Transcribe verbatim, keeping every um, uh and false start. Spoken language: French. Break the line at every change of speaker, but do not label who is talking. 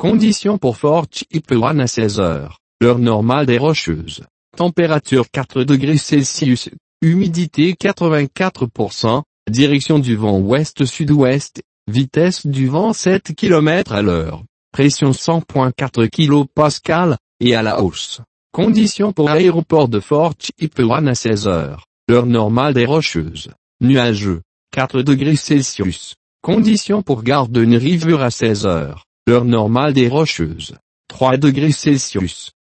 Conditions pour Fort Chipewyan à seize heures, l'heure normale des Rocheuses. Température quatre degrés Celsius, humidité quatre-vingt-quatre pour cent, direction du vent ouest-sud-ouest, vitesse du vent sept kilomètres à l'heure, pression cent virgule quatre kilopascales, et à la hausse. Conditions pour l'aéroport de Fort Chipewyan à seize heures, l'heure normale des Rocheuses. Nuageux, quatre degrés Celsius. Conditions pour gare de River à seize heures, l'heure normale des Rocheuses. trois degrés Celsius.